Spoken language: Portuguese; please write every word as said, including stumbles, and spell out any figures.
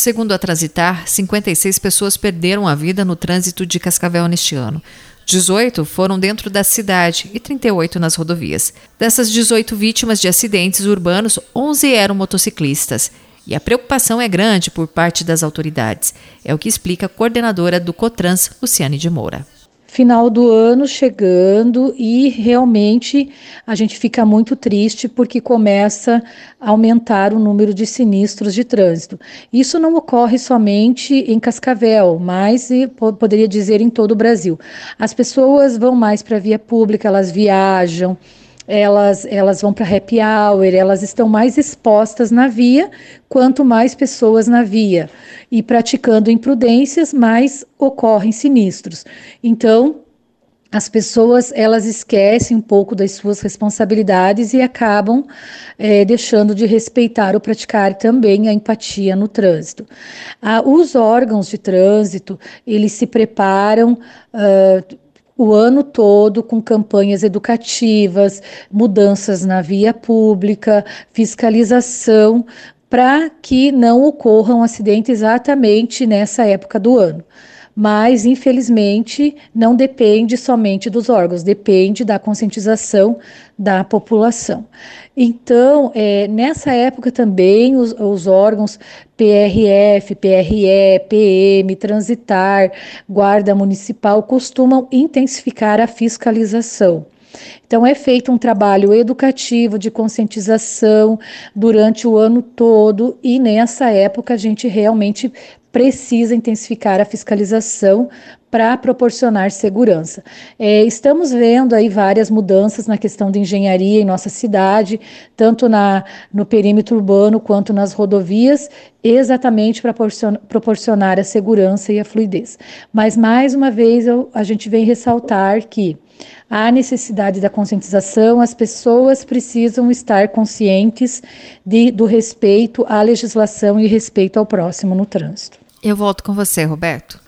Segundo a Transitar, cinquenta e seis pessoas perderam a vida no trânsito de Cascavel neste ano. dezoito foram dentro da cidade e trinta e oito nas rodovias. Dessas dezoito vítimas de acidentes urbanos, onze eram motociclistas. E a preocupação é grande por parte das autoridades. É o que explica a coordenadora do Cotrans, Luciane de Moura. Final do ano chegando e realmente a gente fica muito triste porque começa a aumentar o número de sinistros de trânsito. Isso não ocorre somente em Cascavel, mas poderia dizer em todo o Brasil. As pessoas vão mais para a via pública, elas viajam, elas, elas vão para happy hour, elas estão mais expostas na via, quanto mais pessoas na via. E praticando imprudências, mais ocorrem sinistros. Então, as pessoas, elas esquecem um pouco das suas responsabilidades e acabam é, deixando de respeitar ou praticar também a empatia no trânsito. Ah, os órgãos de trânsito, eles se preparam uh, o ano todo com campanhas educativas, mudanças na via pública, fiscalização, para que não ocorram acidentes exatamente nessa época do ano. Mas, infelizmente, não depende somente dos órgãos, depende da conscientização da população. Então, é, nessa época também, os, os órgãos P R F, P R E, P M, Transitar, Guarda Municipal costumam intensificar a fiscalização. Então, é feito um trabalho educativo de conscientização durante o ano todo e nessa época a gente realmente precisa intensificar a fiscalização para proporcionar segurança. É, estamos vendo aí várias mudanças na questão de engenharia em nossa cidade, tanto na, no perímetro urbano quanto nas rodovias, exatamente para proporcionar, proporcionar a segurança e a fluidez. Mas, mais uma vez, eu, a gente vem ressaltar que há necessidade da conscientização, as pessoas precisam estar conscientes de, do respeito à legislação e respeito ao próximo no trânsito. Eu volto com você, Roberto.